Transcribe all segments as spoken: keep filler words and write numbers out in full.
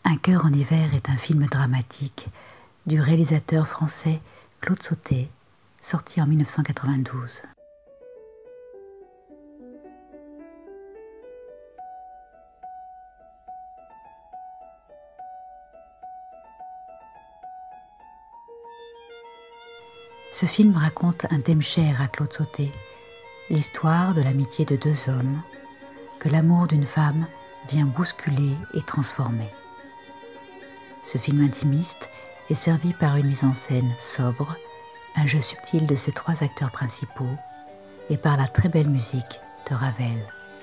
Un cœur en hiver est un film dramatique du réalisateur français Claude Sautet, sorti en mille neuf cent quatre-vingt-douze. Ce film raconte un thème cher à Claude Sautet, l'histoire de l'amitié de deux hommes que l'amour d'une femme vient bousculer et transformer. Ce film intimiste est servi par une mise en scène sobre, un jeu subtil de ses trois acteurs principaux et par la très belle musique de Ravel.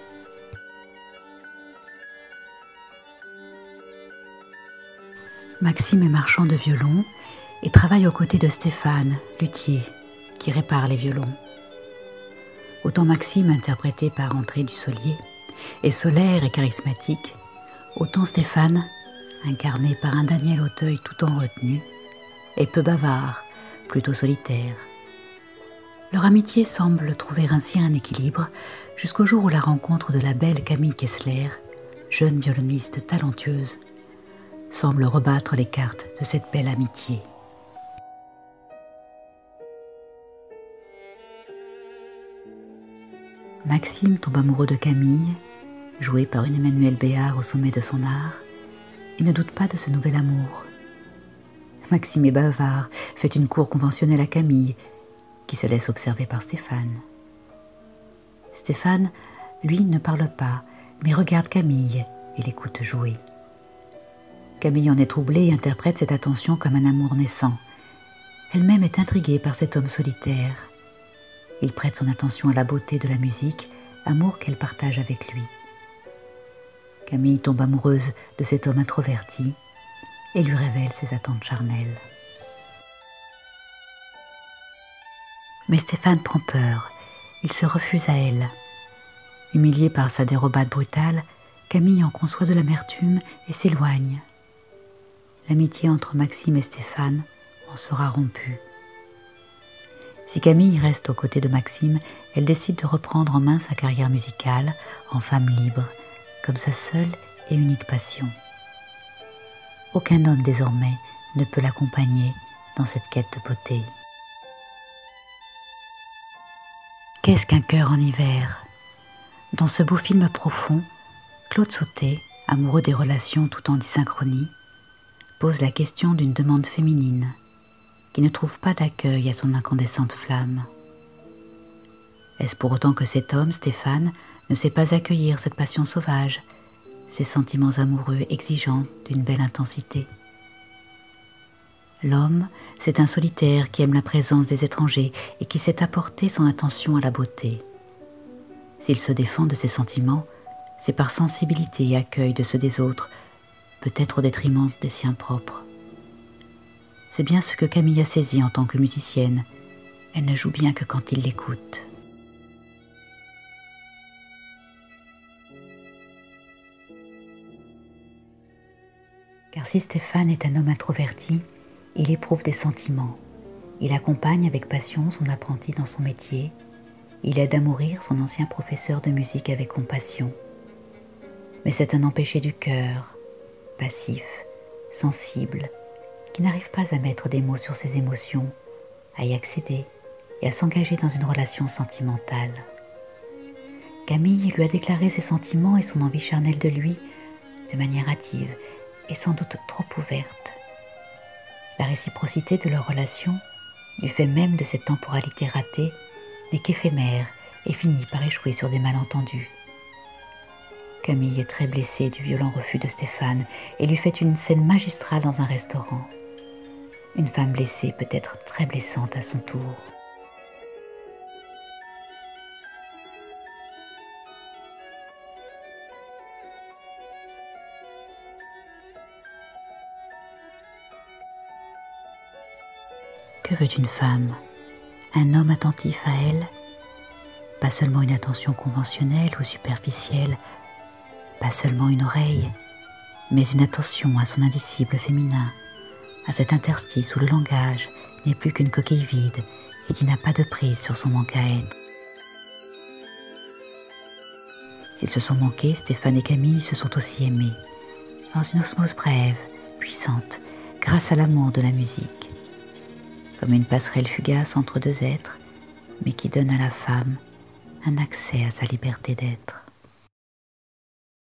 Maxime est marchand de violons et travaille aux côtés de Stéphane, luthier, qui répare les violons. Autant Maxime, interprété par André Dussolier, est solaire et charismatique, autant Stéphane, incarné par un Daniel Auteuil tout en retenue, est peu bavard, plutôt solitaire. Leur amitié semble trouver ainsi un équilibre jusqu'au jour où la rencontre de la belle Camille Kessler, jeune violoniste talentueuse, semble rebattre les cartes de cette belle amitié. Maxime tombe amoureux de Camille, jouée par une Emmanuelle Béard au sommet de son art, et ne doute pas de ce nouvel amour. Maxime est bavard, fait une cour conventionnelle à Camille, qui se laisse observer par Stéphane. Stéphane, lui, ne parle pas, mais regarde Camille et l'écoute jouer. Camille en est troublée et interprète cette attention comme un amour naissant. Elle-même est intriguée par cet homme solitaire. Il prête son attention à la beauté de la musique, amour qu'elle partage avec lui. Camille tombe amoureuse de cet homme introverti et lui révèle ses attentes charnelles. Mais Stéphane prend peur, il se refuse à elle. Humiliée par sa dérobade brutale, Camille en conçoit de l'amertume et s'éloigne. L'amitié entre Maxime et Stéphane en sera rompue. Si Camille reste aux côtés de Maxime, elle décide de reprendre en main sa carrière musicale en femme libre, comme sa seule et unique passion. Aucun homme désormais ne peut l'accompagner dans cette quête de beauté. Qu'est-ce qu'un cœur en hiver ? Dans ce beau film profond, Claude Sautet, amoureux des relations tout en dysynchronie, pose la question d'une demande féminine qui ne trouve pas d'accueil à son incandescente flamme. Est-ce pour autant que cet homme, Stéphane, ne sait pas accueillir cette passion sauvage, ces sentiments amoureux exigeants d'une belle intensité ? L'homme, c'est un solitaire qui aime la présence des étrangers et qui sait apporter son attention à la beauté. S'il se défend de ses sentiments, c'est par sensibilité et accueil de ceux des autres, peut-être au détriment des siens propres. C'est bien ce que Camille a saisi en tant que musicienne. Elle ne joue bien que quand il l'écoute. Car si Stéphane est un homme introverti, il éprouve des sentiments. Il accompagne avec passion son apprenti dans son métier. Il aide à mourir son ancien professeur de musique avec compassion. Mais c'est un empêché du cœur, passif, sensible, qui n'arrive pas à mettre des mots sur ses émotions, à y accéder et à s'engager dans une relation sentimentale. Camille lui a déclaré ses sentiments et son envie charnelle de lui de manière hâtive et sans doute trop ouverte. La réciprocité de leur relation, du fait même de cette temporalité ratée, n'est qu'éphémère et finit par échouer sur des malentendus. Camille est très blessée du violent refus de Stéphane et lui fait une scène magistrale dans un restaurant. Une femme blessée peut être très blessante à son tour. Que veut une femme ? Un homme attentif à elle ? Pas seulement une attention conventionnelle ou superficielle, pas seulement une oreille, mais une attention à son indicible féminin, à cet interstice où le langage n'est plus qu'une coquille vide et qui n'a pas de prise sur son manque à être. S'ils se sont manqués, Stéphane et Camille se sont aussi aimés. dans une osmose brève, puissante, grâce à l'amour de la musique, comme une passerelle fugace entre deux êtres, mais qui donne à la femme un accès à sa liberté d'être.